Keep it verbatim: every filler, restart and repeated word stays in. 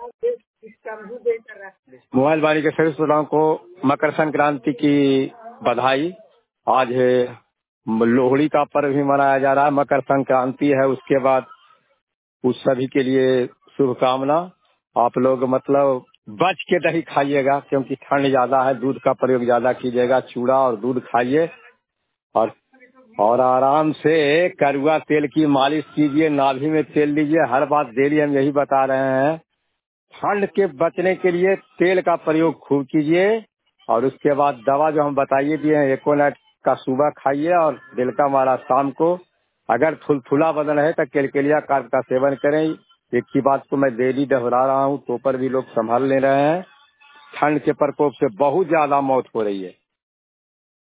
Mobile वाणी के सभी श्रोताओं को मकर संक्रांति की बधाई। आज है लोहड़ी का पर्व भी मनाया जा रहा है, मकर संक्रांति है। उसके बाद उस सभी के लिए शुभकामना। आप लोग मतलब बच के दही खाइएगा, क्योंकि ठंड ज्यादा है। दूध का प्रयोग ज्यादा कीजिएगा, चूड़ा और दूध खाइए और और आराम से कड़वा तेल की मालिश कीजिए, नाभि में तेल लीजिए। हर बात डेली हम यही बता रहे हैं। ठंड के बचने के लिए तेल का प्रयोग खूब कीजिए और उसके बाद दवा जो हम बताइए दिए हैं, एकोनाइट का सुबह खाइए और दिल का मारा शाम को। अगर थुलथुला बदन है तो केलकेलिया कार्प का सेवन करें। एक ही बात को मैं डेली दोहरा रहा हूँ, तो पर भी लोग संभाल ले रहे हैं। ठंड के प्रकोप से बहुत ज्यादा मौत हो रही है।